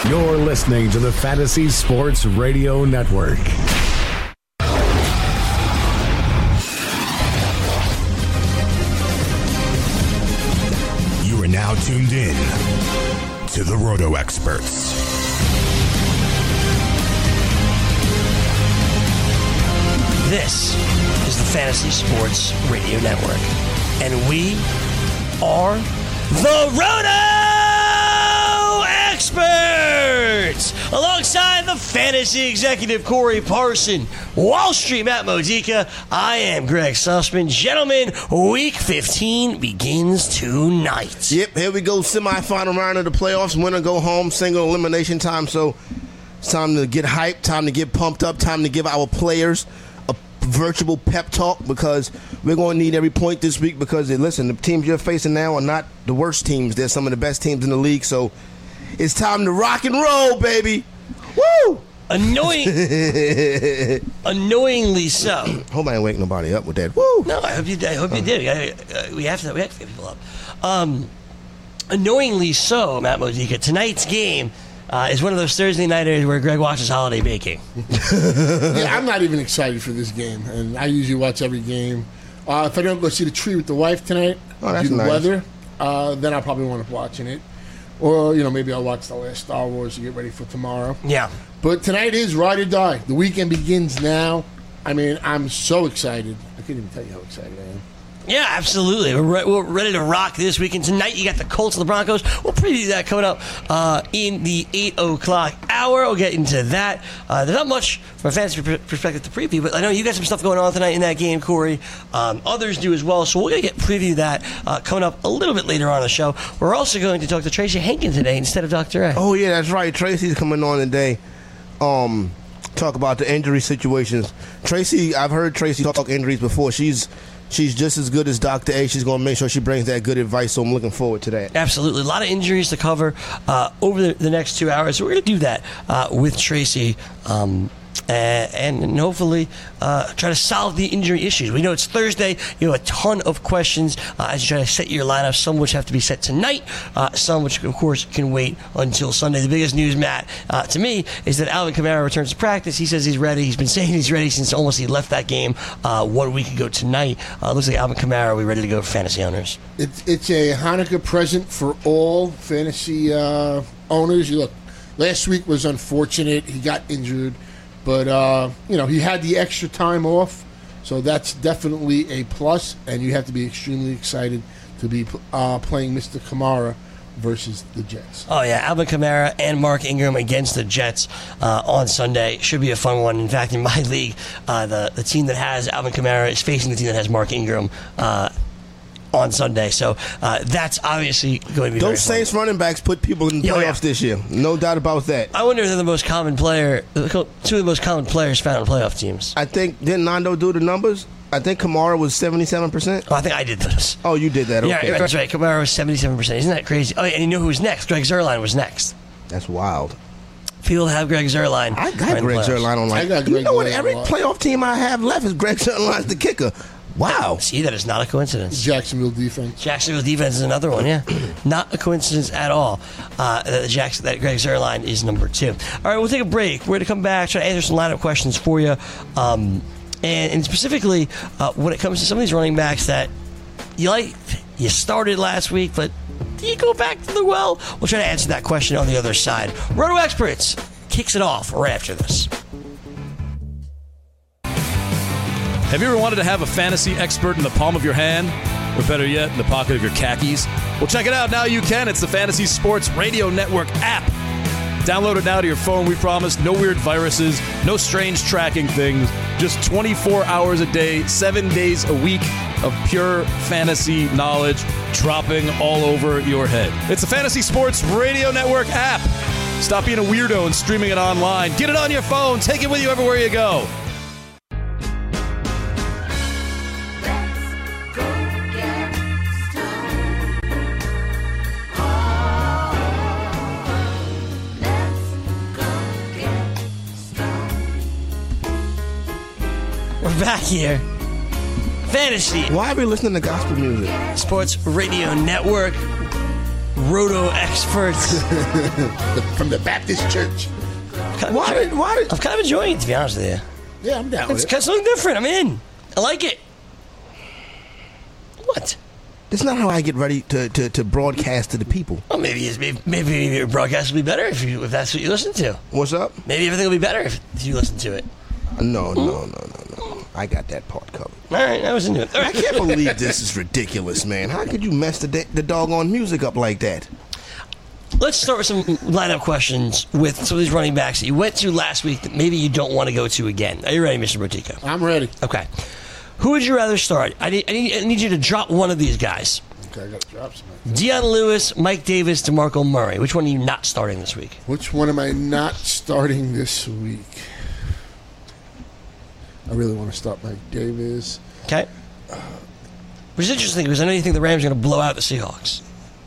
You're listening to the Fantasy Sports Radio Network. You are now tuned in to the Roto Experts. This is the Fantasy Sports Radio Network, and we are the Roto Experts! Alongside the fantasy executive Corey Parson, Wall Street Matt Modica, I am Greg Sussman. Gentlemen, Week 15 begins tonight. Yep, here we go, semifinal round of the playoffs. Winner go home, single elimination time, so it's time to get hyped, time to get pumped up, time to give our players a virtual pep talk, because we're going to need every point this week, because, listen, the teams you're facing now are not the worst teams. They're some of the best teams in the league, so it's time to rock and roll, baby. Woo! Annoyingly so. Hope I ain't wake nobody up with that. Woo! No, I hope you did. We have to get people up. Annoyingly so, Matt Modica. Tonight's game is one of those Thursday nighters where Greg watches holiday baking. Yeah, I'm not even excited for this game, and I usually watch every game. If I don't go see the tree with the wife tonight, that's due to nice. weather, then I'll probably want to watching it. Or, maybe I'll watch the last Star Wars to get ready for tomorrow. Yeah. But tonight is ride or die. The weekend begins now. I mean, I'm so excited. I can't even tell you how excited I am. Yeah, absolutely. We're ready to rock this weekend. Tonight, you got the Colts and the Broncos. We'll preview that coming up in the 8 o'clock hour. We'll get into that. There's not much from a fantasy perspective to preview, but I know you got some stuff going on tonight in that game, Corey. Others do as well, so we're going to preview that coming up a little bit later on in the show. We're also going to talk to Tracy Henkin today instead of Dr. A. Oh, yeah, that's right. Tracy's coming on today. Talk about the injury situations. Tracy, I've heard Tracy talk injuries before. She's just as good as Dr. A. She's going to make sure she brings that good advice, so I'm looking forward to that. Absolutely. A lot of injuries to cover over the next 2 hours. So we're going to do that with Tracy and hopefully try to solve the injury issues. We know it's Thursday. You have a ton of questions as you try to set your lineup, some which have to be set tonight, some which, of course, can wait until Sunday. The biggest news, Matt, to me, is that Alvin Kamara returns to practice. He says he's ready. He's been saying he's ready since almost he left that game 1 week ago tonight. Looks like Alvin Kamara, we're ready to go for fantasy owners. It's a Hanukkah present for all fantasy owners. Look, last week was unfortunate. He got injured. But, he had the extra time off, so that's definitely a plus, and you have to be extremely excited to be playing Mr. Kamara versus the Jets. Oh, yeah, Alvin Kamara and Mark Ingram against the Jets on Sunday. Should be a fun one. In fact, in my league, the team that has Alvin Kamara is facing the team that has Mark Ingram on Sunday. So that's obviously going to be Those Saints fun. running backs put people in the playoffs this year. No doubt about that. I wonder if they're the most common player, two of the most common players found in playoff teams. I think, didn't Nando do the numbers? I think Kamara was 77%. Oh, I think I did this. Oh, you did that, okay. Yeah, that's right. Kamara was 77%. Isn't that crazy? Oh, yeah, and you know who was next? Greg Zuerlein was next. That's wild. People have Greg Zuerlein. I got Greg Zuerlein on I got Greg what? Zuerlein Every a lot. playoff team I have left is Greg Zuerlein's the kicker. Wow. See, that is not a coincidence. Jacksonville defense. Jacksonville defense is another one, yeah. Not a coincidence at all that Greg Zuerlein is number 2. All right, we'll take a break. We're going to come back, try to answer some lineup questions for you. And specifically, when it comes to some of these running backs that you started last week, but do you go back to the well? We'll try to answer that question on the other side. Roto Experts kicks it off right after this. Have you ever wanted to have a fantasy expert in the palm of your hand? Or better yet, in the pocket of your khakis? Well, check it out. Now you can. It's the Fantasy Sports Radio Network app. Download it now to your phone, we promise. No weird viruses, no strange tracking things. Just 24 hours a day, 7 days a week of pure fantasy knowledge dropping all over your head. It's the Fantasy Sports Radio Network app. Stop being a weirdo and streaming it online. Get it on your phone. Take it with you everywhere you go. We're back here. Fantasy Why are we listening to gospel music? Sports Radio Network. Roto experts. From the Baptist Church. Why? I'm kind of enjoying it, to be honest with you. Yeah, I'm down with It's it. kind of something different. I'm in. I like it. What? That's not how I get ready to broadcast to the people. Well, maybe your broadcast will be better if that's what you listen to. What's up? Maybe everything will be better if you listen to it. No. I got that part covered. All right, I was into it. All I right. can't believe this is ridiculous, man. How could you mess the doggone music up like that? Let's start with some lineup questions with some of these running backs that you went to last week that maybe you don't want to go to again. Are you ready, Mr. Botico? I'm ready. Okay. Who would you rather start? I need you to drop one of these guys. Okay, I got to drop some. Deion Lewis, Mike Davis, DeMarco Murray. Which one are you not starting this week? Which one am I not starting this week? I really want to start Mike Davis. Okay. Which is interesting because I know you think the Rams are going to blow out the Seahawks.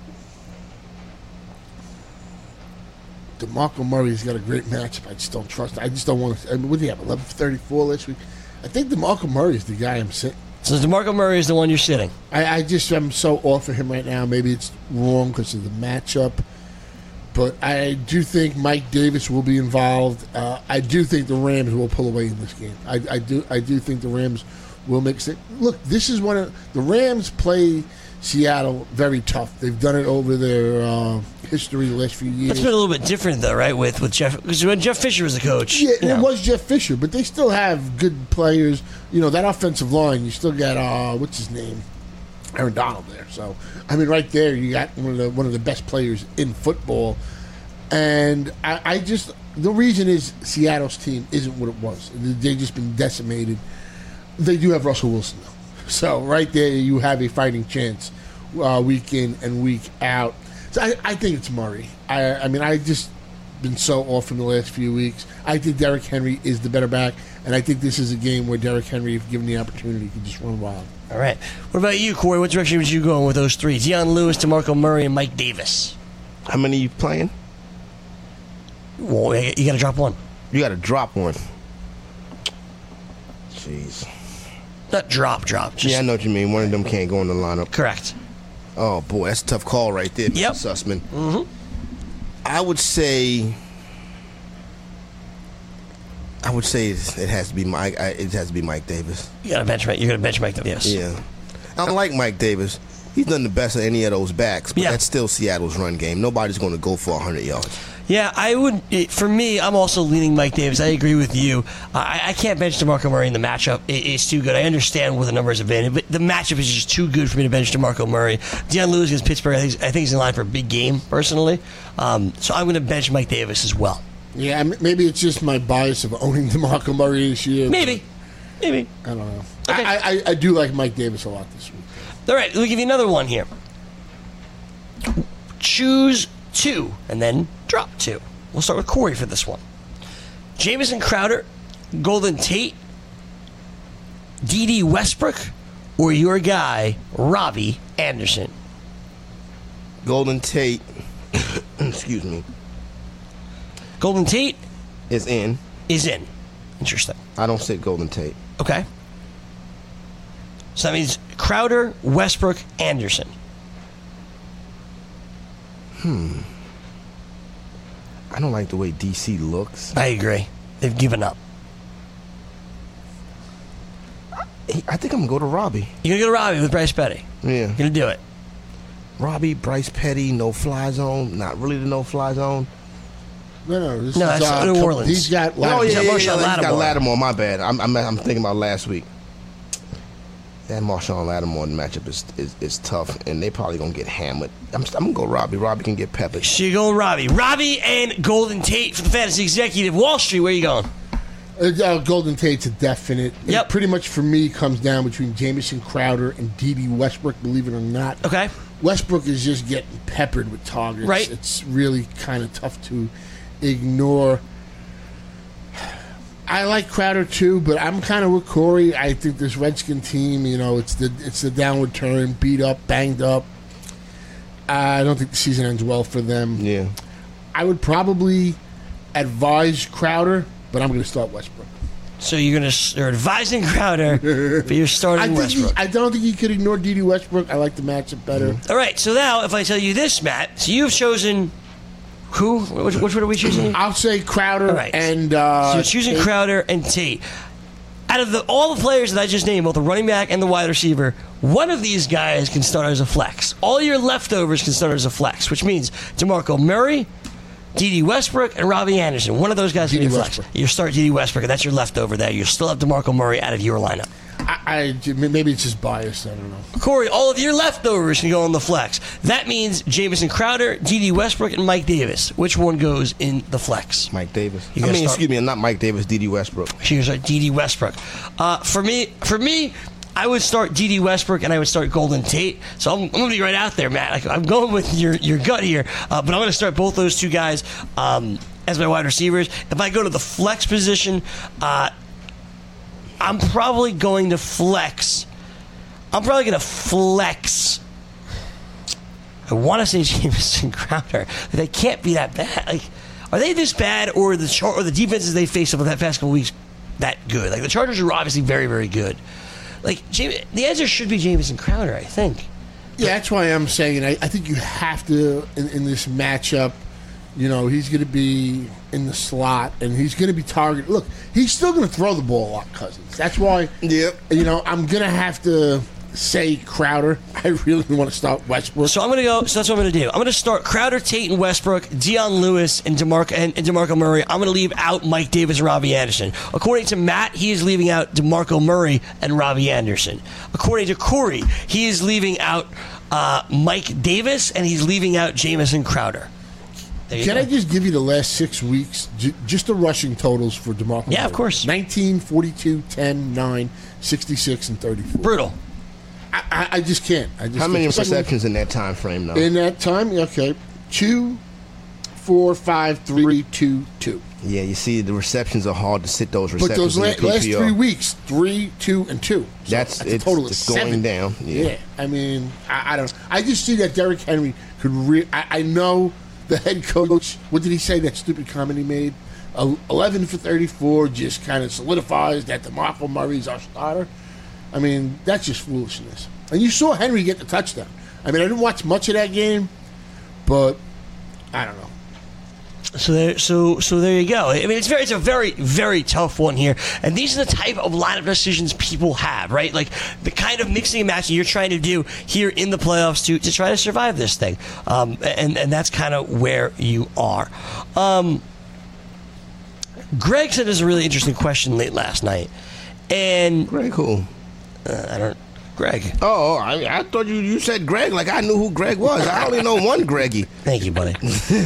DeMarco Murray's got a great matchup. I just don't trust. I just don't want to. I mean, what do you have? 11:34 last week. I think DeMarco Murray is the guy I'm sitting. So DeMarco Murray is the one you're sitting. I just am so off of him right now. Maybe it's wrong because of the matchup, but I do think Mike Davis will be involved. I do think the Rams will pull away in this game. I do think the Rams will make sense. Look, this is one of the Rams play Seattle very tough. They've done it over their history the last few years. It's been a little bit different though, right? With Jeff, because when Jeff Fisher was the coach, Yeah, you know. it was Jeff Fisher, but they still have good players. You know, that offensive line, you still got, what's his name? Aaron Donald there. So, I mean, right there, you got one of the best players in football. And I just, the reason is Seattle's team isn't what it was. They've just been decimated. They do have Russell Wilson, though. So, right there, you have a fighting chance week in and week out. So, I think it's Murray. I mean, I just been so off in the last few weeks. I think Derrick Henry is the better back, and I think this is a game where Derrick Henry, if given the opportunity, can just run wild. All right. What about you, Corey? What direction would you go in with those three? Deion Lewis, DeMarco Murray, and Mike Davis. How many you playing? Well, you got to drop one. You got to drop one. Jeez. Not drop. Just Yeah, I know what you mean. One of them can't go in the lineup. correct. Oh boy, that's a tough call right there, Mr. Yep. Sussman. Mm-hmm. I would say it has to be Mike. It has to be Mike Davis. You got to bench Mike. You're going to bench Mike Davis. Yeah, I don't like Mike Davis. He's done the best of any of those backs, but Yeah. that's still Seattle's run game. Nobody's going to go for 100 yards. Yeah, I would. For me, I'm also leaning Mike Davis. I agree with you. I can't bench DeMarco Murray in the matchup. It's too good. I understand what the numbers have been, but the matchup is just too good for me to bench DeMarco Murray. Deion Lewis against Pittsburgh, I think he's in line for a big game, personally. So I'm going to bench Mike Davis as well. Yeah, maybe it's just my bias of owning DeMarco Murray this year. Maybe. I don't know. Okay. I do like Mike Davis a lot this week. All right, let me give you another one here. Choose two, and then drop two. We'll start with Corey for this one. Jamison Crowder, Golden Tate, D.D. Westbrook, or your guy, Robbie Anderson? Golden Tate, excuse me, Golden Tate is in. is in. Interesting. I don't sit Golden Tate. Okay. So that means Crowder, Westbrook, Anderson. I don't like the way DC looks. I agree. They've given up. I think I'm gonna go to Robbie. You're going to go to Robbie with Bryce Petty. Yeah, You're going to do it. Robbie, Bryce Petty, no fly zone. Not really the no fly zone. No, this No, is that's New Orleans. He's got. Oh Lattimore. yeah, Marshawn he's got Lattimore. Lattimore. My bad. I'm thinking about last week. That Marshawn Lattimore matchup is tough, and they probably gonna get hammered. I'm gonna go Robbie. Robbie can get peppered. So you're going Robbie. Robbie and Golden Tate for the Fantasy Executive. Wall Street, where are you going? Golden Tate's a definite. Yep. It pretty much for me comes down between Jamison Crowder and D.D. Westbrook, believe it or not. Okay. Westbrook is just getting peppered with targets. Right. It's really kind of tough to ignore. I like Crowder too, but I'm kind of with Corey. I think this Redskin team, it's the downward turn, beat up, banged up. I don't think the season ends well for them. Yeah. I would probably advise Crowder, but I'm going to start Westbrook. So you're advising Crowder, but you're starting Westbrook. I don't think he could ignore D.D. Westbrook. I like the matchup better. All right, so now if I tell you this, Matt, so you've chosen who? Which one are we choosing? I'll say Crowder and... so you're choosing Crowder and Tate. Out of all the players that I just named, both the running back and the wide receiver, one of these guys can start as a flex. All your leftovers can start as a flex, which means DeMarco Murray, D.D. Westbrook, and Robbie Anderson. One of those guys can be a flex. You start D.D. Westbrook, and that's your leftover there. You still have DeMarco Murray out of your lineup. Maybe it's just bias. I don't know. Corey, all of your leftovers can go on the flex. That means Jamison Crowder, D.D. Westbrook, and Mike Davis. Which one goes in the flex? Mike Davis. Excuse me, not Mike Davis, D.D. Westbrook. You're going to start D.D. Westbrook. For me, I would start D.D. Westbrook and I would start Golden Tate. So I'm going to be right out there, Matt. I'm going with your gut here, but I'm going to start both those two guys as my wide receivers. If I go to the flex position, I'm probably going to flex. I want to say Jamison Crowder. They can't be that bad. Like, are they this bad, or the defenses they faced over that past couple weeks that good? Like, the Chargers are obviously very, very good. Like, the answer should be Jamison Crowder, I think. Yeah, that's why I'm saying I think you have to, in this matchup, he's going to be in the slot, and he's going to be targeted. Look, he's still going to throw the ball a lot, Cousins. That's why, I'm going to have to say Crowder. I really want to start Westbrook. So I'm going to go. So that's what I'm going to do. I'm going to start Crowder, Tate, and Westbrook, Dion Lewis, and DeMarco Murray. I'm going to leave out Mike Davis and Robbie Anderson. According to Matt, he is leaving out DeMarco Murray and Robbie Anderson. According to Corey, he is leaving out Mike Davis, and he's leaving out Jamison Crowder. Can I just give you the last 6 weeks, just the rushing totals for DeMarco Murray? Yeah, of course. 19, 42, 10, 9, 66, and 34. Brutal. I just can't. How many receptions in that time frame, though? In that time, okay. 2, 4, 5, 3, 2, 2. Yeah, you see, the receptions are hard to sit those receptions. But those in the last PPR. 3 weeks, 3, 2, and 2. So that's a total of 7. Going down. Yeah. I mean, I don't know. I just see that Derrick Henry could I know the head coach, what did he say, that stupid comment he made? 11 for 34 just kind of solidifies that DeMarco Murray's our starter. I mean, that's just foolishness. And you saw Henry get the touchdown. I mean, I didn't watch much of that game, but I don't know. So there you go. I mean, it's a very, very tough one here. And these are the type of lineup decisions people have, right? Like the kind of mixing and matching you're trying to do here in the playoffs to try to survive this thing. And that's kind of where you are. Greg said there's a really interesting question late last night. And Greg who? Greg. Oh, I thought you said Greg like I knew who Greg was. I only know one Greggy. Thank you, buddy.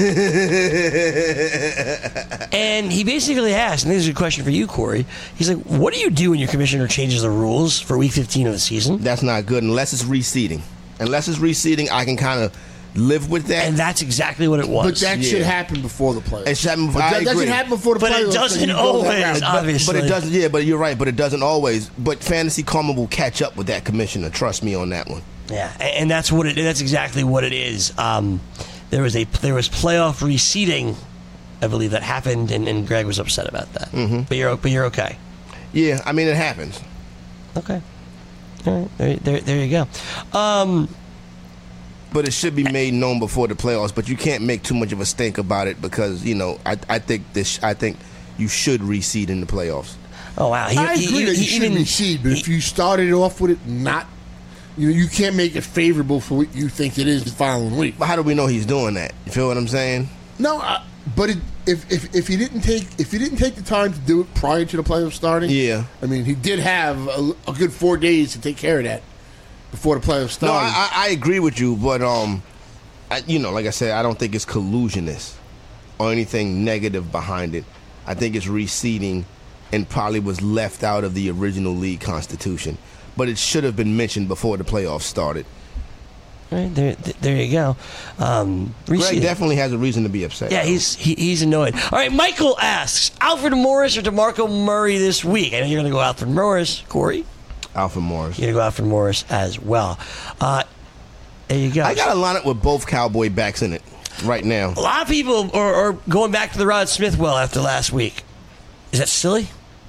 And he basically asked, and this is a question for you, Corey. He's like, what do you do when your commissioner changes the rules for Week 15 of the season? That's not good unless it's reseeding. Unless it's reseeding, I can kind of live with that. And that's exactly what it was. But that should happen before the playoffs. That should happen before the playoffs. But it doesn't always, obviously. But it doesn't. Yeah, but you're right. But it doesn't always. But Fantasy Karma will catch up with that commissioner. Trust me on that one. Yeah, and that's what that's exactly what it is. There was playoff reseeding, I believe, that happened, and Greg was upset about that. Mm-hmm. But you're okay. Yeah, I mean it happens. Okay. All right. There you go. But it should be made known before the playoffs. But you can't make too much of a stink about it because I think you should reseed in the playoffs. Oh wow! I agree that you should reseed, but if you started off with it not, you can't make it favorable for what you think it is the following week. But how do we know he's doing that? You feel what I'm saying? No, but if he didn't take the time to do it prior to the playoffs starting, yeah. I mean, he did have a good 4 days to take care of that before the playoffs started. No, I agree with you, but like I said, I don't think it's collusionist or anything negative behind it. I think it's reseeding and probably was left out of the original league constitution, but it should have been mentioned before the playoffs started. Right, there you go. Greg definitely has a reason to be upset. Yeah, he's annoyed. All right, Michael asks, Alfred Morris or DeMarco Murray this week? I know you're going to go Alfred Morris. Corey? Alfred Morris. You're going to go Alfred Morris as well. There you go. I got a lineup with both Cowboy backs in it right now. A lot of people are going back to the Rod Smith well after last week. Is that silly?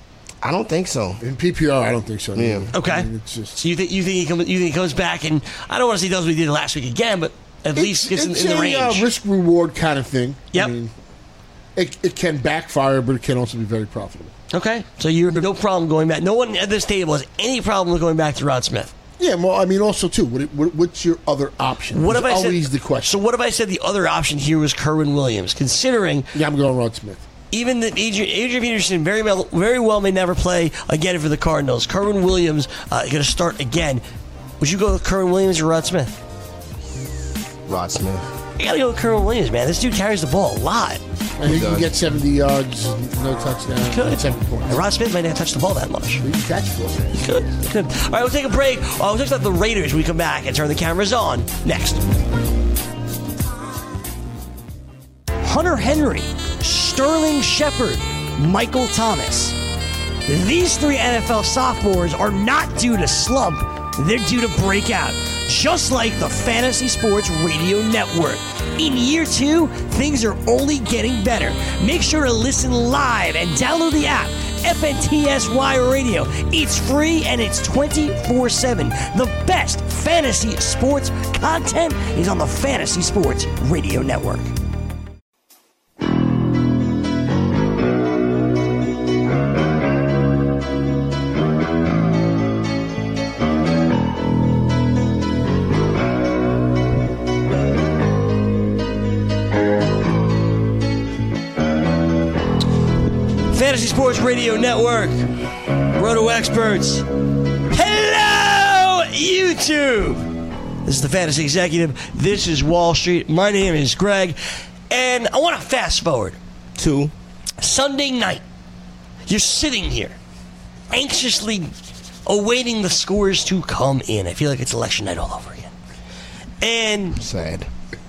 I don't think so. In PPR, I don't think so. Yeah. Either. Okay. I mean, it's just, So you think he comes back, and I don't want to say he does what he did last week again, but at least gets in the range. It's a risk-reward kind of thing. Yep. I mean, it can backfire, but it can also be very profitable. Okay. So you have no problem going back. No one at this table has any problem with going back to Rod Smith. Yeah, well, I mean, also, too, what's your other option? What if I always said, the question. So what if I said the other option here was Kerwin Williams, considering Yeah, I'm going Rod Smith. even that Adrian Peterson very well may never play again for the Cardinals. Kerwin Williams going to start again. Would you go with Kerwin Williams or Rod Smith? Rod Smith. You got to go with Kerwin Williams, man. This dude carries the ball a lot. And he can get 70 yards, no touchdown, Could. and 7 points. And Rod Smith might not touch the ball that much. He can catch football. Good. All right, we'll take a break. We'll talk about the Raiders when we come back and turn the cameras on next. Hunter Henry, Sterling Shepard, Michael Thomas. These 3 NFL sophomores are not due to slump. They're due to break out, just like the Fantasy Sports Radio Network. In year 2, things are only getting better. Make sure to listen live and download the app, FNTSY Radio. It's free and it's 24/7. The best fantasy sports content is on the Fantasy Sports Radio Network. Fantasy Sports Radio Network, Roto Experts. Hello, YouTube. This is the Fantasy Executive. This is Wall Street. My name is Greg, and I want to fast forward to Sunday night. You're sitting here, anxiously awaiting the scores to come in. I feel like it's election night all over again. And sad.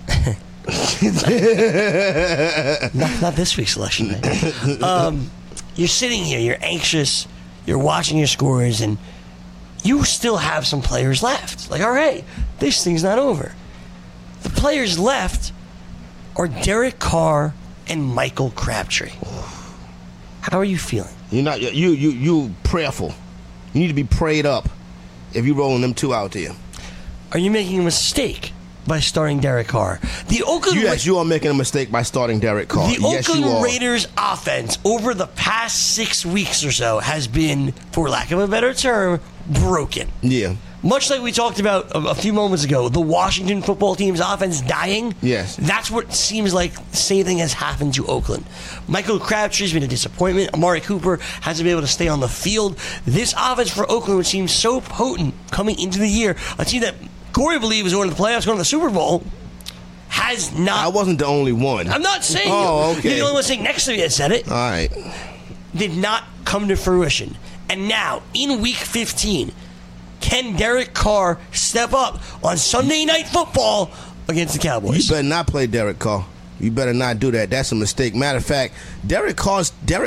not this week's election night. You're sitting here, you're anxious, you're watching your scores, and you still have some players left. Like, all right, this thing's not over. The players left are Derek Carr and Michael Crabtree. How are you feeling? You're not you prayerful. You need to be prayed up if you're rolling them 2 out there. Are you making a mistake by starting Derek Carr? The Oakland Yes, you are making a mistake by starting Derek Carr. The Yes, you Oakland are. Raiders offense over the past 6 weeks or so has been, for lack of a better term, broken. Yeah. Much like we talked about a few moments ago, the Washington football team's offense dying. Yes. That's what seems like the same thing has happened to Oakland. Michael Crabtree's been a disappointment. Amari Cooper hasn't been able to stay on the field. This offense for Oakland, which seems so potent coming into the year, a team that Corey believed was going to the playoffs, going to the Super Bowl, has not. I wasn't the only one. I'm not saying Oh, you. okay. You're the only one sitting next to me that said it. All right. Did not come to fruition. And now, in Week 15, can Derek Carr step up on Sunday Night Football against the Cowboys? You better not play Derek Carr. You better not do that. That's a mistake. Matter of fact, Derek Carr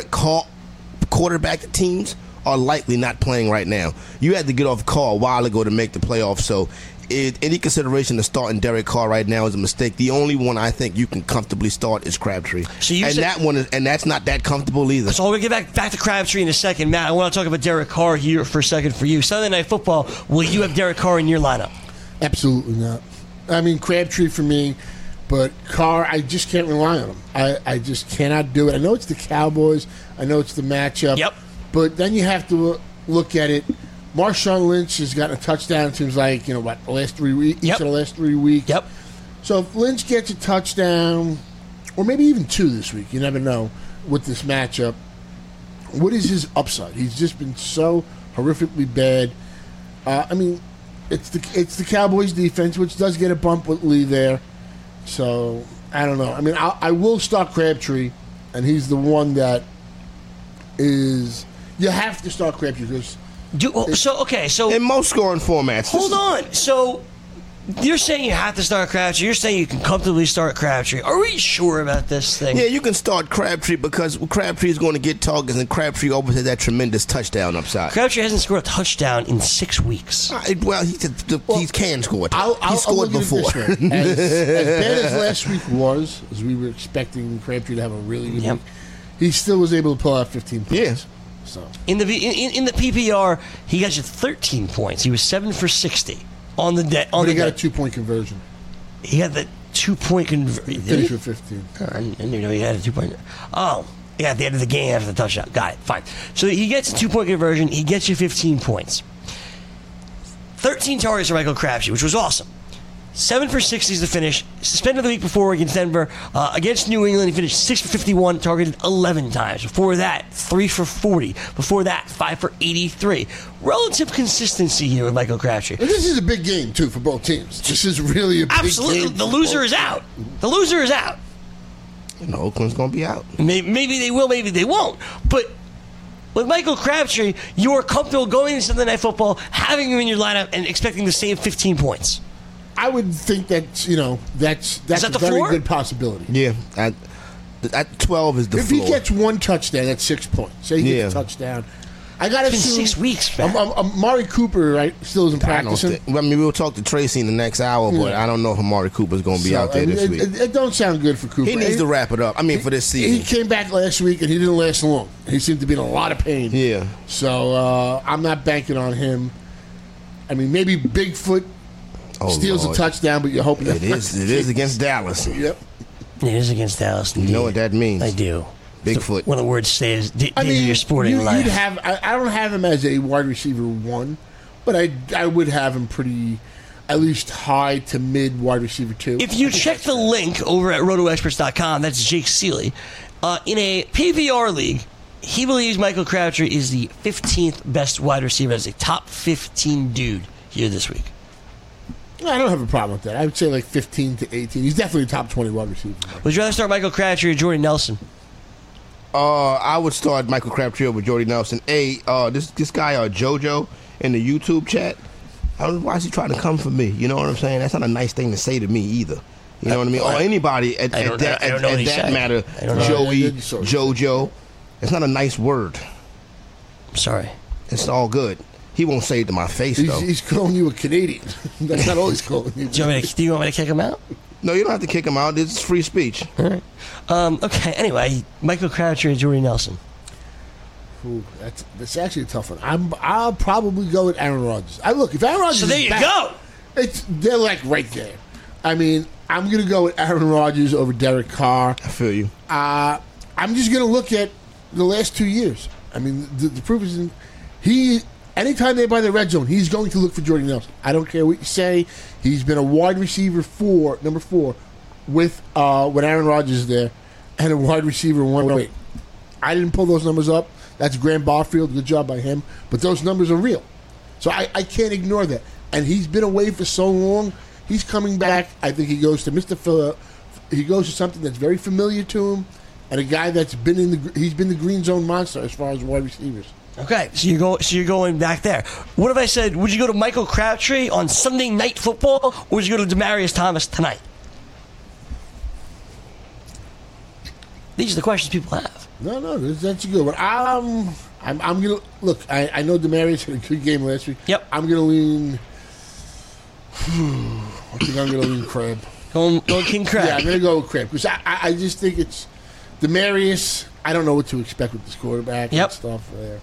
quarterback teams are likely not playing right now. You had to get off Carr a while ago to make the playoffs, so any consideration of starting Derek Carr right now is a mistake. The only one I think you can comfortably start is Crabtree. So you and said- that one is, and that's not that comfortable either. So we'll get back to Crabtree in a second. Matt, I want to talk about Derek Carr here for a second for you. Sunday Night Football, will you have Derek Carr in your lineup? Absolutely not. I mean, Crabtree for me, but Carr, I just can't rely on him. I just cannot do it. I know it's the Cowboys. I know it's the matchup. Yep. But then you have to look at it. Marshawn Lynch has gotten a touchdown, it seems like, the last 3 weeks, each Yep. of the last 3 weeks. Yep. So if Lynch gets a touchdown, or maybe even 2 this week, you never know with this matchup, what is his upside? He's just been so horrifically bad. I mean, it's the Cowboys defense, which does get a bump with Lee there. So, I don't know. I mean, I will start Crabtree, and he's the one that is... You have to start Crabtree because... So In most scoring formats. hold on. So you're saying you have to start Crabtree. You're saying you can comfortably start Crabtree. Are we sure about this thing? Yeah, you can start Crabtree because Crabtree is going to get targets, and Crabtree always has that tremendous touchdown upside. Crabtree hasn't scored a touchdown in 6 weeks. Well, he can score. He scored look at it before. this way. As bad as last week was, as we were expecting Crabtree to have a really good Yep. week, he still was able to pull out 15 points. Yes. So In the PPR, he got you 13 points. He was 7 for 60 on the day. but he got a 2-point conversion. He had the 2-point conversion. Finished with 15. I didn't even know he had a 2-point. Oh, yeah, at the end of the game after the touchdown. Got it. Fine. So he gets a 2-point conversion. He gets you 15 points. 13 targets for Michael Crabtree, which was awesome. 7 for 60 is the finish. Suspended the week before against Denver. Against New England, he finished 6 for 51, targeted 11 times. Before that, 3 for 40. Before that, 5 for 83. Relative consistency here with Michael Crabtree. And this is a big game, too, for both teams. This is really a big Absolutely. game. The loser is out. The loser is out. Oakland's going to be out. Maybe they will, maybe they won't. But with Michael Crabtree, you are comfortable going into Sunday Night Football, having him in your lineup, and expecting the same 15 points. I would think that's that a the very floor? good possibility. Yeah. At 12 is the If floor. he gets one touchdown, that's 6 points. Say he gets a touchdown. I got to It's been assume 6 weeks, man. Amari Cooper, right, still isn't I don't practicing. think. I mean, we'll talk to Tracy in the next hour, but I don't know if Amari Cooper's going to be out there this week. It don't sound good for Cooper. He needs to wrap it up. I mean, for this He season. came back last week and he didn't last long. He seemed to be in a lot of pain. Yeah. So I'm not banking on him. I mean, maybe Bigfoot steals Lord. a touchdown, but you're hoping It is against Dallas. Yep. It is against Dallas. You know what that means. I do. Bigfoot. One of the words stays I mean, in your sporting life. you'd have. I don't have him as a wide receiver 1, but I would have him pretty, at least high to mid wide receiver 2. If you check the link over at rotoexperts.com, that's Jake Seeley. In a PPR league, he believes Michael Crabtree is the 15th best wide receiver as a top 15 dude here this week. I don't have a problem with that. I would say like 15 to 18. He's definitely a top 20 wide receiver. Would you rather start Michael Crabtree or Jordy Nelson? I would start Michael Crabtree over Jordy Nelson. This guy JoJo in the YouTube chat. I don't know why is he trying to come for me. You know what I'm saying? That's not a nice thing to say to me either. You know what I mean? Or anybody at that matter. Joey, JoJo. It's not a nice word. I'm sorry. It's all good. He won't say it to my face though. He's calling you a Canadian. That's not all he's calling you. Do you want me to kick him out? No, you don't have to kick him out. It's free speech. All right. Okay, anyway, Michael Crabtree and Jordy Nelson. Ooh, that's actually a tough one. I'll probably go with Aaron Rodgers. If Aaron Rodgers So there is you back, go. They're like right there. I mean, I'm going to go with Aaron Rodgers over Derek Carr. I feel you. I'm just going to look at the last 2 years. I mean, the proof is in anytime they're by the red zone, he's going to look for Jordy Nelson. I don't care what you say. He's been a wide receiver number 4, with when Aaron Rodgers is there, and a wide receiver 1. Wait, I didn't pull those numbers up. That's Graham Barfield. Good job by him. But those numbers are real. So I can't ignore that. And he's been away for so long. He's coming back. I think he goes to Mr. Phillip. He goes to something that's very familiar to him, and a guy that's he's been the green zone monster as far as wide receivers. Okay, so you're going back there. What if I said, would you go to Michael Crabtree on Sunday Night Football, or would you go to Demaryius Thomas tonight? These are the questions people have. No, that's a good one. I'm gonna look. I know Demaryius had a good game last week. Yep. I'm gonna lean. I think I'm gonna lean Crab. Going King Crab. Yeah, I'm gonna go with Crab because I just think it's Demaryius. I don't know what to expect with this quarterback and stuff there.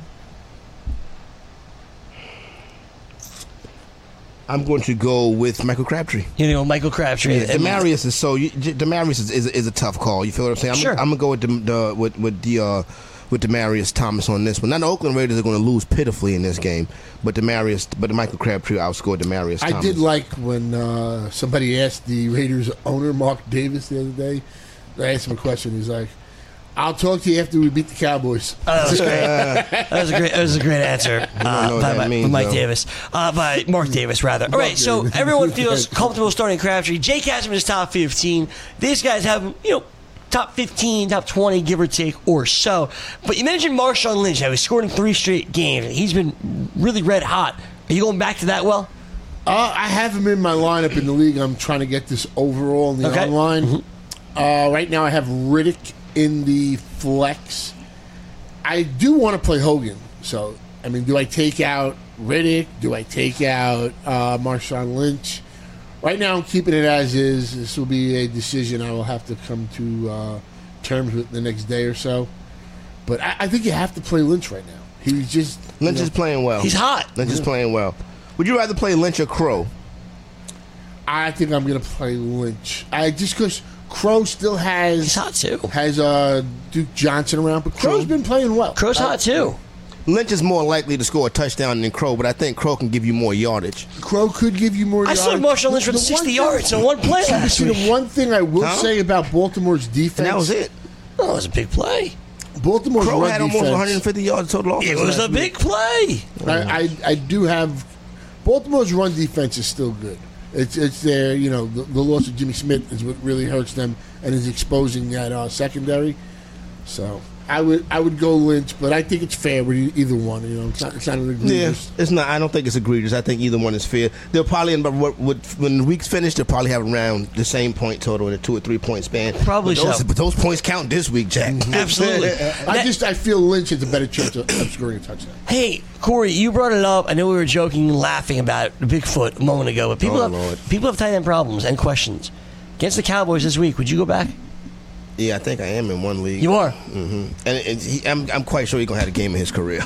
I'm going to go with Michael Crabtree. You know, Michael Crabtree. Demaryius is Demaryius is a tough call. You feel what I'm saying? Sure. I'm gonna go with Demaryius Thomas on this one. Now the Oakland Raiders are going to lose pitifully in this game, but the Michael Crabtree outscored Demaryius Thomas. I did like when somebody asked the Raiders owner Mark Davis the other day. I asked him a question. He's like, "I'll talk to you after we beat the Cowboys." That was great. That was a great answer by Mike Davis. By Mark Davis, rather. All right, so everyone feels comfortable starting Crabtree. Jake has him in his top 15. These guys have him, top 15, top 20, give or take, or so. But you mentioned Marshawn Lynch. How he scored in 3 straight games. He's been really red hot. Are you going back to that well? I have him in my lineup in the league. I'm trying to get this overall in the online. Mm-hmm. Right now I have Riddick in the flex. I do want to play Hogan. So, I mean, do I take out Riddick? Do I take out Marshawn Lynch? Right now I'm keeping it as is. This will be a decision I will have to come to terms with the next day or so. But I think you have to play Lynch right now. He's just Lynch is playing well. He's hot. Lynch is playing well. Would you rather play Lynch or Crow? I think I'm going to play Lynch. Just because Crow still He's hot too. has Duke Johnson around, but Crow's been playing well. Crow's hot too. Lynch is more likely to score a touchdown than Crow, but I think Crow can give you more yardage. Crow could give you more I yards. saw Marshall Lynch from 60 yards in one play last See, week. the one thing I will say about Baltimore's defense, And that was it. Oh, it was a big play. Baltimore's Crow run had almost defense, 150 yards total offense. It was a last week. big play. I do have Baltimore's run defense is still good. It's their the loss of Jimmy Smith is what really hurts them and is exposing that secondary. So I would go Lynch, but I think it's fair with either one. It's not an egregious. Yeah, it's not. I don't think it's egregious. I think either one is fair. They'll probably end up when the week's finished. They'll probably have around the same point total in a 2 or 3 point span. Probably but those, so. But those points count this week, Jack. Absolutely. I feel Lynch has a better chance of scoring a touchdown. Hey, Corey, you brought it up. I know we were joking and laughing about Bigfoot a moment ago, but people Lord. have tight end problems and questions. Against the Cowboys this week, would you go back? Yeah, I think I am in one league. You are. And I'm quite sure he's gonna have a game in his career.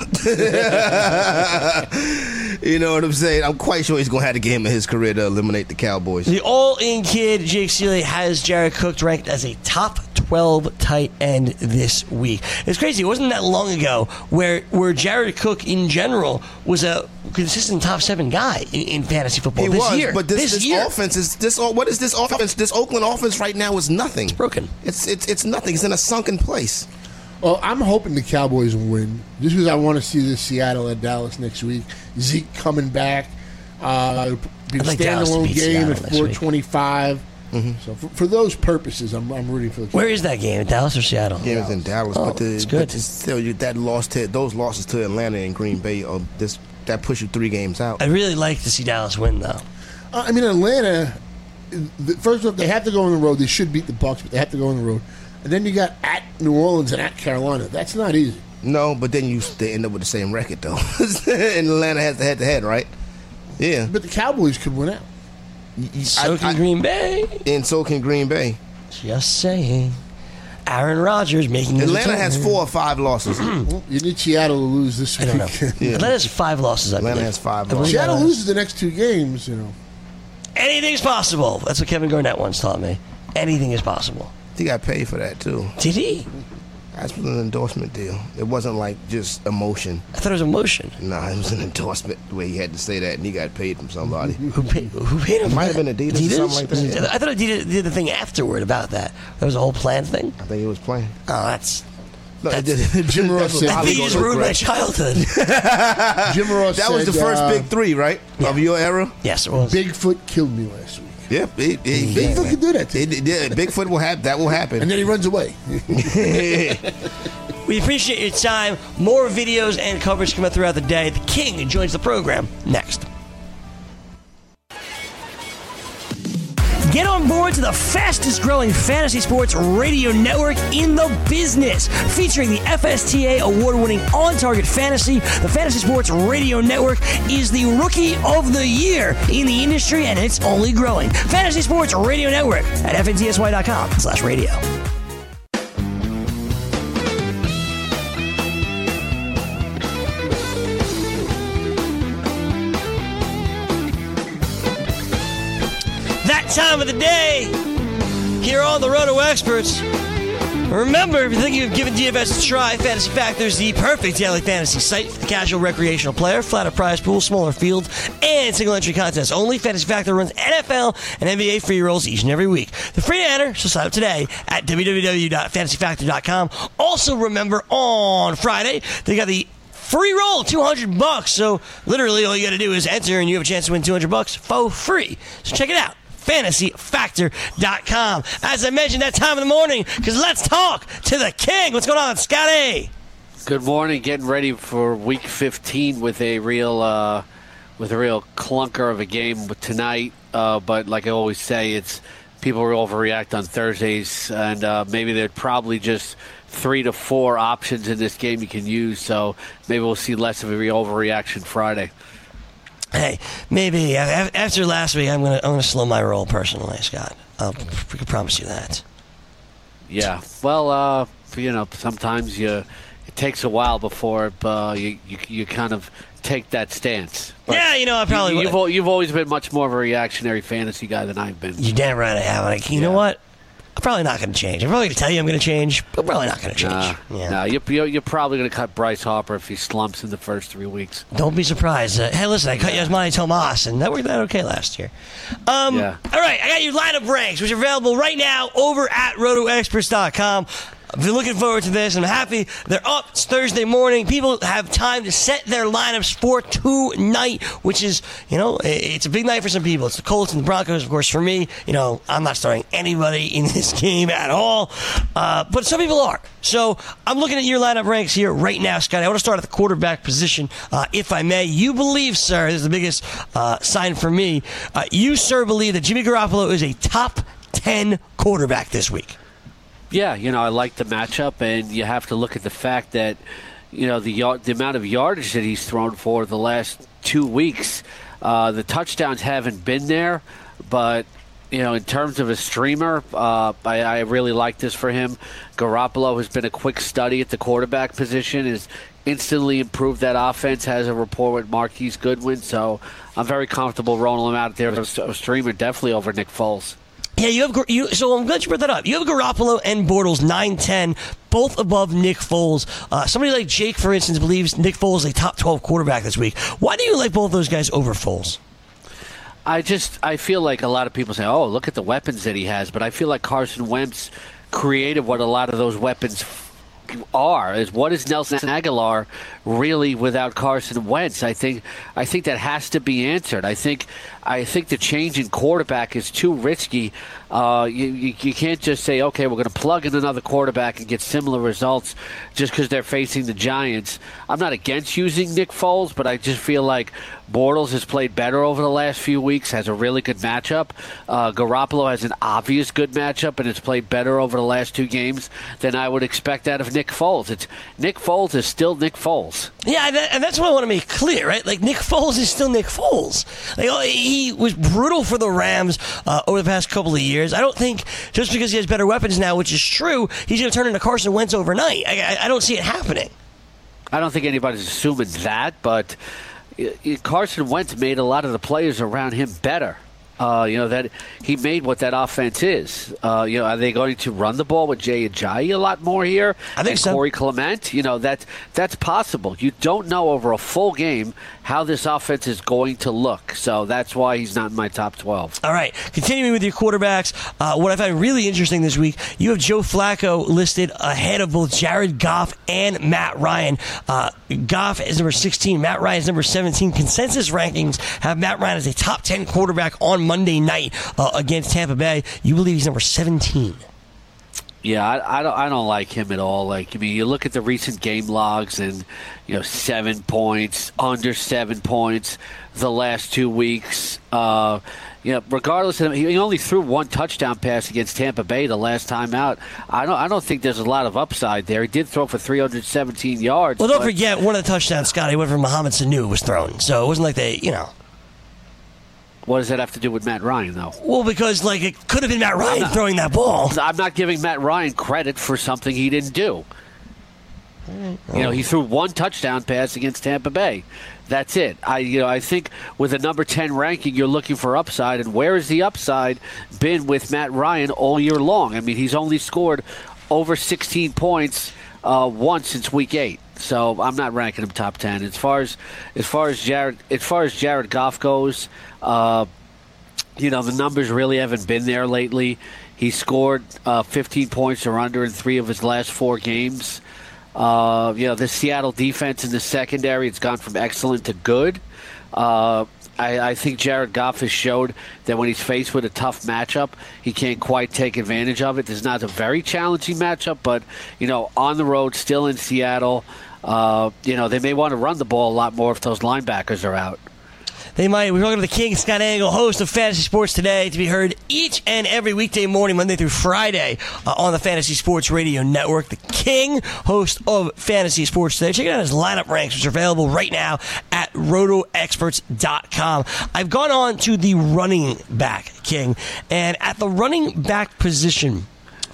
You know what I'm saying? I'm quite sure he's gonna have a game in his career to eliminate the Cowboys. The all-in kid, Jake Seeley, has Jared Cook ranked as a top 12 tight end this week. It's crazy. It wasn't that long ago where Jared Cook in general was a consistent top 7 guy in fantasy football He this was, year. but this year. offense is what is this offense? This Oakland offense right now is nothing. It's broken. It's nothing. It's in a sunken place. Well, I'm hoping the Cowboys will win. Just because I want to see this Seattle at Dallas next week. Zeke coming back. Be a like Dallas to standalone beat game Seattle at next week. 425. So for those purposes, I'm rooting for the Cowboys. Where is that game? Dallas or Seattle? Game is in Dallas, Oh, but it's good. still, those losses to Atlanta and Green Bay that push you 3 games out. I'd really like to see Dallas win, though. Atlanta, first off, they have to go on the road. They should beat the Bucs, but they have to go on the road. And then you got at New Orleans and at Carolina. That's not easy. No, but then they end up with the same record though. And Atlanta has the head-to-head, right? Yeah, But the Cowboys could win out. So can Green Bay. and so can Green Bay. Just saying. Aaron Rodgers making his Atlanta return. has 4 or 5 losses. Well, you need Seattle to lose this I week. don't know. Yeah. Atlanta has 5 losses, I Atlanta believe. has 5 I believe losses. Seattle Atlanta has- loses the next 2 games, Anything's possible. That's what Kevin Garnett once taught me. Anything is possible. He got paid for that too. Did he? That's an endorsement deal. It wasn't like just emotion. I thought it was emotion. Nah, it was an endorsement where he had to say that, and he got paid from somebody. Who paid him? Might have been Adidas or something like that, yeah. I thought Adidas did the thing afterward about that. That was a whole planned thing. I think he was playing. Oh, that's... No, Jim Ross said- I think you just ruined my childhood. Jim Ross That was the said, first big 3, right? Of your era? Yes, it was. Bigfoot killed me last week. Yep. Bigfoot can do that to you. Yeah, Bigfoot will happen. That will happen. And then he runs away. We appreciate your time. More videos and coverage come out throughout the day. The King joins the program next. Get on board to the fastest growing fantasy sports radio network in the business. Featuring the FSTA award-winning On Target Fantasy, the Fantasy Sports Radio Network is the Rookie of the Year in the industry, and it's only growing. Fantasy Sports Radio Network at fntsy.com/radio. That time of the day here on the Roto Experts. Remember, if you think you've given DFS a try, Fantasy Factor is the perfect daily fantasy site for the casual recreational player. Flatter prize pool, smaller fields, and single entry contests only. Fantasy Factor runs NFL and NBA free rolls each and every week. They're free to enter, so sign up today at www.fantasyfactor.com. Also, remember, on Friday, they got the free roll, $200. So literally all you got to do is enter and you have a chance to win $200 for free. So check it out. FantasyFactor.com. As I mentioned, that time of the morning, because let's talk to the King. What's going on, Scotty? Good morning. Getting ready for Week 15 with a real clunker of a game tonight. But like I always say, it's people overreact on Thursdays, and maybe there's probably just 3 to 4 options in this game you can use. So maybe we'll see less of a overreaction Friday. Hey, maybe after last week, I'm gonna slow my roll personally, Scott. I can promise you that. Yeah. Well, sometimes it takes a while before you kind of take that stance. But I probably would. You've always been much more of a reactionary fantasy guy than I've been. You're damn right I have. Like, you know what? I'm probably not going to change. I'm probably going to tell you I'm going to change, but I'm probably not going to change. You're probably going to cut Bryce Harper if he slumps in the first 3 weeks. Don't be surprised. Hey, listen, I cut Yasmani Tomas, and that worked out okay last year. All right, I got your lineup ranks, which are available right now over at RotoExperts.com. I've been looking forward to this. I'm happy they're up. It's Thursday morning. People have time to set their lineups for tonight, which is, it's a big night for some people. It's the Colts and the Broncos, of course. For me, I'm not starting anybody in this game at all. But some people are. So I'm looking at your lineup ranks here right now, Scotty. I want to start at the quarterback position, if I may. You believe, sir, this is the biggest sign for me. You, sir, believe that Jimmy Garoppolo is a top 10 quarterback this week. Yeah, I like the matchup, and you have to look at the fact that, the amount of yardage that he's thrown for the last 2 weeks. The touchdowns haven't been there, but, in terms of a streamer, I really like this for him. Garoppolo has been a quick study at the quarterback position, has instantly improved that offense, has a rapport with Marquise Goodwin, so I'm very comfortable rolling him out there as a streamer, definitely over Nick Foles. Yeah, so I'm glad you brought that up. You have Garoppolo and Bortles 9-10, both above Nick Foles. Somebody like Jake, for instance, believes Nick Foles is a top 12 quarterback this week. Why do you like both those guys over Foles? I feel like a lot of people say, oh, look at the weapons that he has, but I feel like Carson Wentz created what a lot of those weapons are. Is what is Nelson Aguilar really without Carson Wentz? I think that has to be answered. I think the change in quarterback is too risky. You can't just say, okay, we're going to plug in another quarterback and get similar results just because they're facing the Giants. I'm not against using Nick Foles, but I just feel like Bortles has played better over the last few weeks, has a really good matchup. Garoppolo has an obvious good matchup and has played better over the last 2 games than I would expect out of Nick Foles. Nick Foles is still Nick Foles. Yeah, and that's what I want to make clear, right? Like, Nick Foles is still Nick Foles. Like, he was brutal for the Rams over the past couple of years. I don't think just because he has better weapons now, which is true, he's going to turn into Carson Wentz overnight. I don't see it happening. I don't think anybody's assuming that, but Carson Wentz made a lot of the players around him better. That he made what that offense is. Are they going to run the ball with Jay Ajayi a lot more here? I think so. Corey Clement, that's possible. You don't know over a full game how this offense is going to look. So that's why he's not in my top 12. All right. Continuing with your quarterbacks, what I find really interesting this week, you have Joe Flacco listed ahead of both Jared Goff and Matt Ryan. Goff is number 16. Matt Ryan is number 17. Consensus rankings have Matt Ryan as a top 10 quarterback on Monday night against Tampa Bay. You believe he's number 17. Yeah, I don't like him at all. You look at the recent game logs and, 7 points, under 7 points the last 2 weeks. Regardless of he only threw 1 touchdown pass against Tampa Bay the last time out. I don't think there's a lot of upside there. He did throw for 317 yards. Well, don't forget, one of the touchdowns, Scotty, went from Mohamed Sanu was thrown. So it wasn't like they, What does that have to do with Matt Ryan, though? Well, because, it could have been Matt Ryan throwing that ball. I'm not giving Matt Ryan credit for something he didn't do. He threw 1 touchdown pass against Tampa Bay. That's it. I think with a number 10 ranking, you're looking for upside. And where has the upside been with Matt Ryan all year long? I mean, he's only scored over 16 points once since week 8. So I'm not ranking him top 10. As far as Jared Goff goes, the numbers really haven't been there lately. He scored 15 points or under in 3 of his last 4 games. The Seattle defense in the secondary, it's gone from excellent to good. I think Jared Goff has showed that when he's faced with a tough matchup, he can't quite take advantage of it. This is not a very challenging matchup, but, on the road, still in Seattle, they may want to run the ball a lot more if those linebackers are out. They might. We're talking to the King, Scott Angle, host of Fantasy Sports Today, to be heard each and every weekday morning, Monday through Friday, on the Fantasy Sports Radio Network. The King, host of Fantasy Sports Today. Check out his lineup ranks, which are available right now at RotoExperts.com. I've gone on to the running back, King, and at the running back position,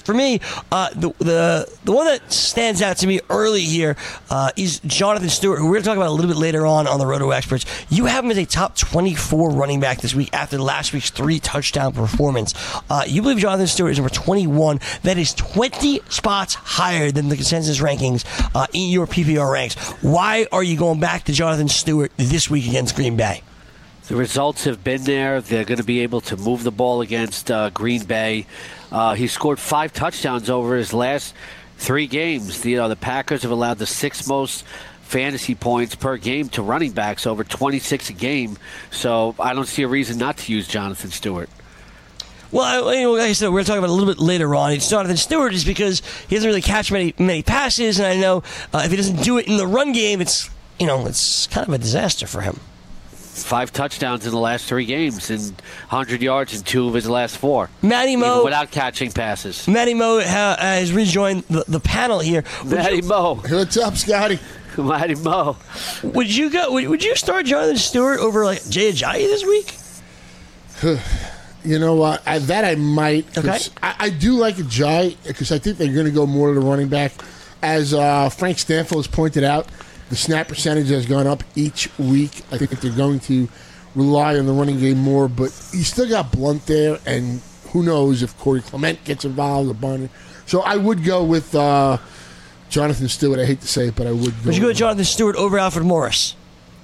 for me, the one that stands out to me early here is Jonathan Stewart, who we're going to talk about a little bit later on the Roto Experts. You have him as a top 24 running back this week after last week's 3-touchdown performance. You believe Jonathan Stewart is number 21. That is 20 spots higher than the consensus rankings in your PPR ranks. Why are you going back to Jonathan Stewart this week against Green Bay? The results have been there. They're going to be able to move the ball against Green Bay. He scored 5 touchdowns over his last 3 games. The Packers have allowed the 6th most fantasy points per game to running backs, over 26 a game. So I don't see a reason not to use Jonathan Stewart. Well, like I said, we're going to talk about it a little bit later on. It's Jonathan Stewart is because he doesn't really catch many passes, and I know if he doesn't do it in the run game, it's kind of a disaster for him. 5 touchdowns in the last 3 games and 100 yards in 2 of his last 4. Matty Mo, even without catching passes. Matty Mo has rejoined the panel here. Matty Mo. What's up, Scotty? Matty Mo. Would you start Jonathan Stewart over like Jay Ajayi this week? You know what? I might. Okay. I do like Ajayi because I think they're going to go more to the running back. As Frank Stanfield has pointed out, the snap percentage has gone up each week. I think they're going to rely on the running game more, but you still got Blunt there, and who knows if Corey Clement gets involved or Bonner. So I would go with Jonathan Stewart. I hate to say it, but I would go. Would you go with Jonathan Stewart over Alfred Morris?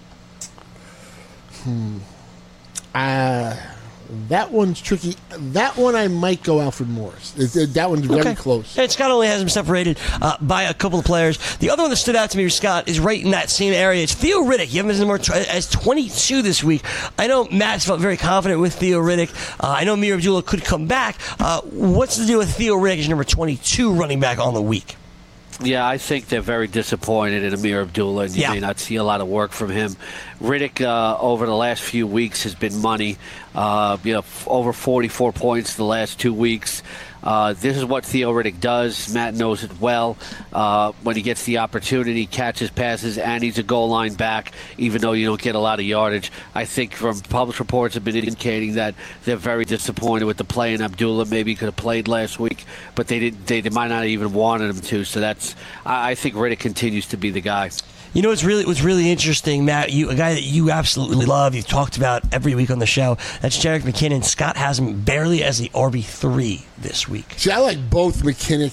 That one's tricky. That one I might go Alfred Morris. That one's very close. And Scott only has him separated by a couple of players. The other one that stood out to me, Scott, is right in that same area. It's Theo Riddick. You have him as 22 this week. I know Matt's felt very confident with Theo Riddick. I know Amir Abdullah could come back. What's the deal with Theo Riddick as number 22 running back on the week? Yeah, I think they're very disappointed in Amir Abdullah, and you may not see a lot of work from him. Riddick, over the last few weeks, has been money. Over 44 points the last 2 weeks. This is what Theo Riddick does. Matt knows it well. When he gets the opportunity, catches passes, and he's a goal line back, even though you don't get a lot of yardage. I think from published reports have been indicating that they're very disappointed with the play, and Abdullah maybe could have played last week, but they might not even wanted him to. So I think Riddick continues to be the guy. You know what's really interesting, Matt? A guy that you absolutely love, you've talked about every week on the show. That's Jerick McKinnon. Scott has him barely as the RB3 this week. See, I like both McKinnon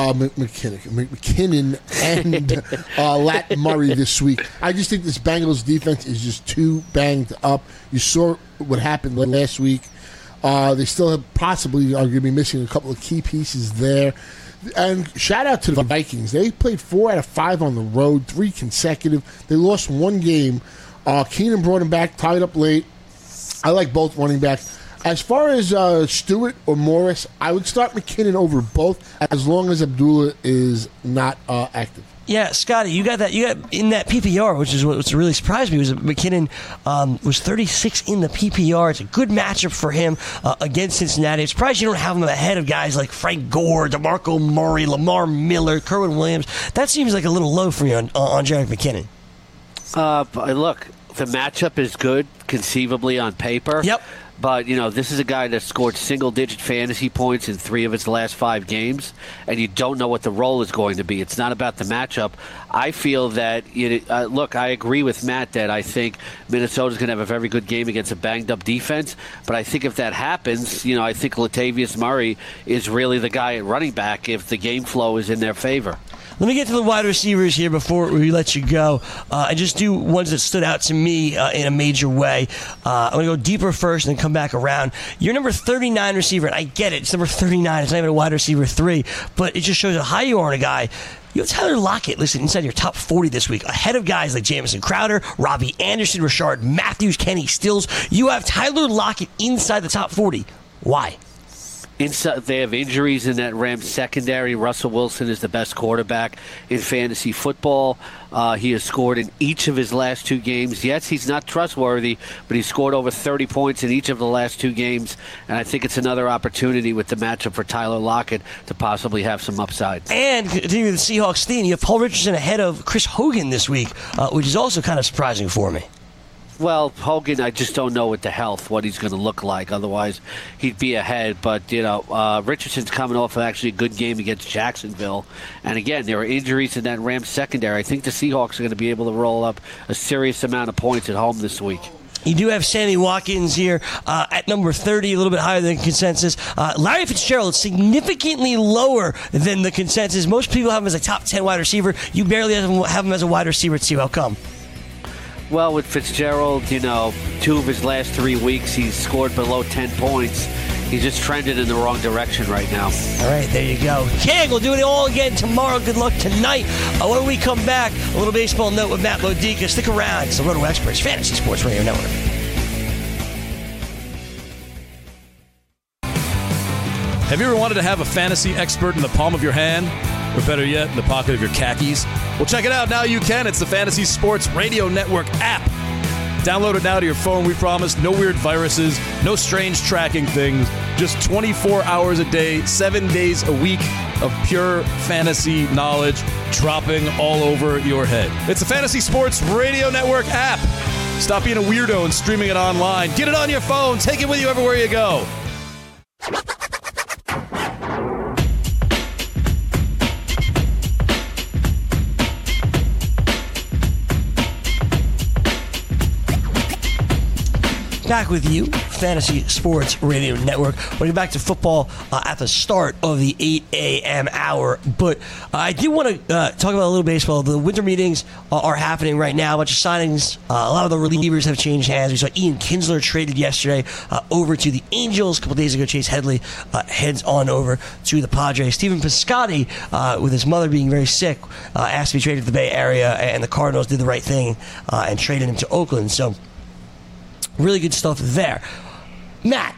and Lat Murray this week. I just think this Bengals defense is just too banged up. You saw what happened last week. They still possibly are going to be missing a couple of key pieces there. And shout out to the Vikings. They played 4 out of 5 on the road, 3 consecutive. They lost 1 game. Keenan brought him back, tied up late. I like both running backs. As far as Stewart or Morris, I would start McKinnon over both as long as Abdullah is not active. Yeah, Scotty, you got that. You got in that PPR, which is what really surprised me, was that McKinnon was 36 in the PPR. It's a good matchup for him against Cincinnati. I'm surprised you don't have him ahead of guys like Frank Gore, DeMarco Murray, Lamar Miller, Kerwin Williams. That seems like a little low for you on Jerick McKinnon. Look, the matchup is good, conceivably on paper. Yep. But, this is a guy that scored single-digit fantasy points in 3 of his last 5 games, and you don't know what the role is going to be. It's not about the matchup. I feel that, I agree with Matt that I think Minnesota's going to have a very good game against a banged-up defense, but I think if that happens, I think Latavius Murray is really the guy at running back if the game flow is in their favor. Let me get to the wide receivers here before we let you go. And just do ones that stood out to me in a major way. I'm going to go deeper first and then come back around. Your number 39 receiver, and I get it, it's number 39. It's not even a wide receiver 3, but it just shows how high you are on a guy. You have Tyler Lockett listed inside your top 40 this week, ahead of guys like Jamison Crowder, Robbie Anderson, Rashard Matthews, Kenny Stills. You have Tyler Lockett inside the top 40. Why? They have injuries in that Rams secondary. Russell Wilson is the best quarterback in fantasy football. He has scored in each of his last 2 games. Yes, he's not trustworthy, but he scored over 30 points in each of the last 2 games. And I think it's another opportunity with the matchup for Tyler Lockett to possibly have some upside. And continuing the Seahawks theme, you have Paul Richardson ahead of Chris Hogan this week, which is also kind of surprising for me. Well, Hogan, I just don't know with the health what he's going to look like. Otherwise, he'd be ahead. But, Richardson's coming off of actually a good game against Jacksonville. And, again, there are injuries in that Rams secondary. I think the Seahawks are going to be able to roll up a serious amount of points at home this week. You do have Sammy Watkins here at number 30, a little bit higher than consensus. Larry Fitzgerald, significantly lower than the consensus. Most people have him as a top 10 wide receiver. You barely have him as a wide receiver. Steve, how come? Well, with Fitzgerald, 2 of his last 3 weeks, he's scored below 10 points. He's just trended in the wrong direction right now. All right, there you go. King, we'll do it all again tomorrow. Good luck tonight. When we come back, a little baseball note with Matt Modica. Stick around. It's the Roto Experts Fantasy Sports Radio Network. Have you ever wanted to have a fantasy expert in the palm of your hand? Or better yet, in the pocket of your khakis? Well, check it out. Now you can. It's the Fantasy Sports Radio Network app. Download it now to your phone, we promise. No weird viruses, no strange tracking things. Just 24 hours a day, 7 days a week of pure fantasy knowledge dropping all over your head. It's the Fantasy Sports Radio Network app. Stop being a weirdo and streaming it online. Get it on your phone. Take it with you everywhere you go. Back with you, Fantasy Sports Radio Network. We'll get back to football at the start of the 8 a.m. hour. But I do want to talk about a little baseball. The winter meetings are happening right now. A bunch of signings. A lot of the relievers have changed hands. We saw Ian Kinsler traded yesterday over to the Angels. A couple days ago, Chase Headley heads on over to the Padres. Stephen Piscotty, with his mother being very sick, asked to be traded to the Bay Area, and the Cardinals did the right thing and traded him to Oakland. So really good stuff there. Matt,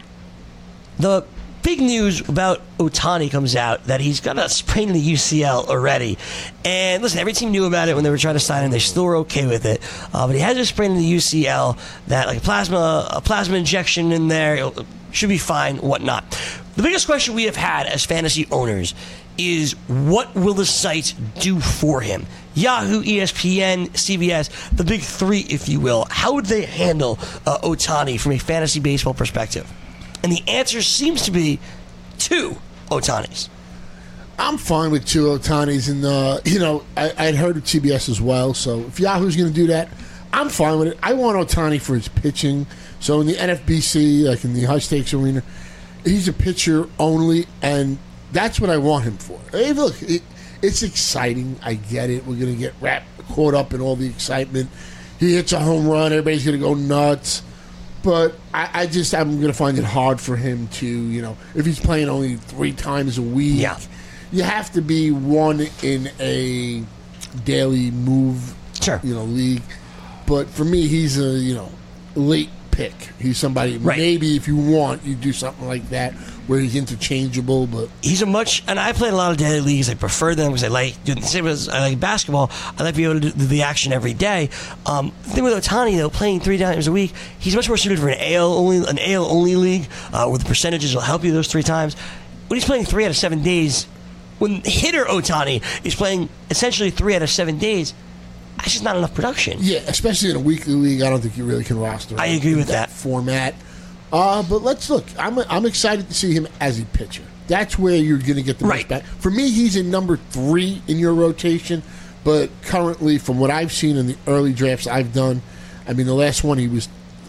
the big news about Ohtani comes out that he's got a sprain in the UCL already. And listen, every team knew about it when they were trying to sign him. They still were okay with it. But he has a sprain in the UCL that, like a plasma injection in there, it should be fine, whatnot. The biggest question we have had as fantasy owners is, what will the sites do for him? Yahoo, ESPN, CBS, the big three, if you will. How would they handle Ohtani from a fantasy baseball perspective? And the answer seems to be 2 Ohtanis. I'm fine with 2 Ohtanis, and I'd heard of CBS as well. So if Yahoo's going to do that, I'm fine with it. I want Ohtani for his pitching. So in the NFBC, like in the high stakes arena, he's a pitcher only, and that's what I want him for. Hey, look, it's exciting. I get it. We're going to get caught up in all the excitement. He hits a home run. Everybody's going to go nuts. But I'm going to find it hard for him to, if he's playing only 3 times a week, you have to be one in a daily move, league. But for me, he's a, late pick. He's somebody, maybe if you want, you do something like that where he's interchangeable, but he's and I played a lot of daily leagues. I prefer them because I like doing the same as I like basketball. I like being able to do the action every day. The thing with Ohtani, though, playing 3 times a week, he's much more suited for an AL only league where the percentages will help you those 3 times. When he's playing 3 out of 7 days, when hitter Ohtani is playing essentially 3 out of 7 days, that's just not enough production. Yeah, especially in a weekly league, I don't think you really can roster. I agree with that format. But let's look. I'm excited to see him as a pitcher. That's where you're going to get the most back. For me, he's in number 3 in your rotation. But currently, from what I've seen in the early drafts I've done, I mean, the last one he went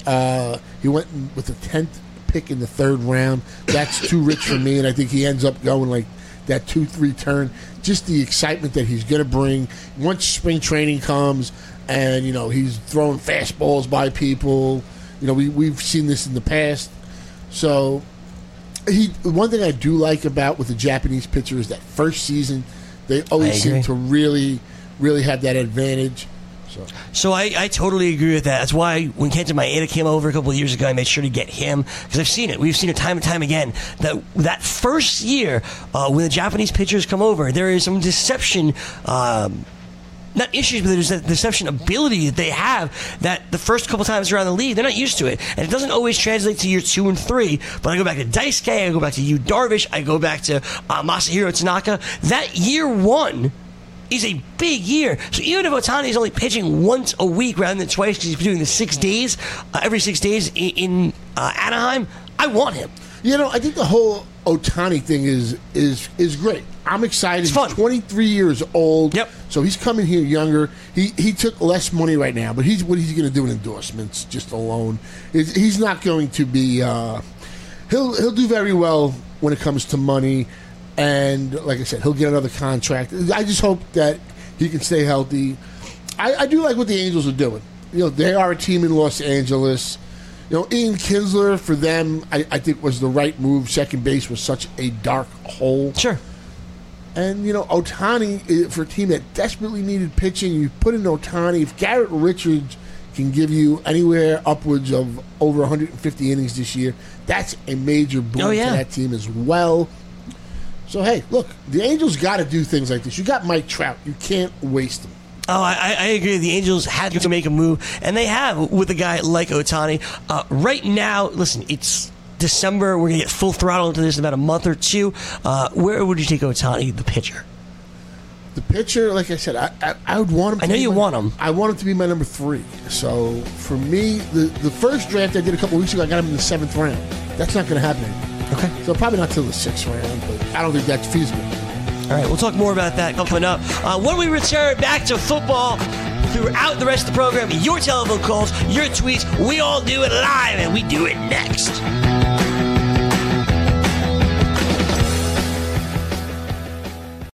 with the 10th pick in the 3rd round. That's too rich for me, and I think he ends up going like that 2-3 turn. Just the excitement that he's going to bring once spring training comes, and he's throwing fastballs by people. We've seen this in the past. So, one thing I do like about with the Japanese pitcher is that first season, they always seem to really, really have that advantage. So I totally agree with that. That's why when Kenta Maeda came over a couple of years ago, I made sure to get him because I've seen it. We've seen it time and time again that first year when the Japanese pitchers come over, there is some deception. Not issues, but there's that deception ability that they have that the first couple times around the league, they're not used to it. And it doesn't always translate to year 2 and 3. But I go back to Daisuke, I go back to Yu Darvish, I go back to Masahiro Tanaka. That year 1 is a big year. So even if Ohtani is only pitching once a week rather than twice because he's doing the 6 days, every 6 days in Anaheim, I want him. I think the whole Ohtani thing is great. I'm excited. It's fun. He's 23 years old. Yep. So he's coming here younger. He took less money right now, but what he's going to do in endorsements just alone. He's not going to be. He'll do very well when it comes to money, and like I said, he'll get another contract. I just hope that he can stay healthy. I do like what the Angels are doing. They are a team in Los Angeles. Ian Kinsler, for them, I think was the right move. Second base was such a dark hole. Sure. And, Ohtani, for a team that desperately needed pitching, you put in Ohtani. If Garrett Richards can give you anywhere upwards of over 150 innings this year, that's a major boon to that team as well. So, hey, look, the Angels got to do things like this. You got Mike Trout. You can't waste them. Oh, I agree. The Angels had to make a move, and they have with a guy like Ohtani. Right now, listen, it's December. We're going to get full throttle into this in about a month or two. Where would you take Ohtani, the pitcher? The pitcher, like I said, I would want him to I know you want him. I want him to be my number 3. So, for me, the first draft I did a couple weeks ago, I got him in the 7th round. That's not going to happen anymore. Okay. So, probably not till the 6th round, but I don't think that's feasible. All right, we'll talk more about that coming up. When we return back to football throughout the rest of the program, your telephone calls, your tweets, we all do it live, and we do it next.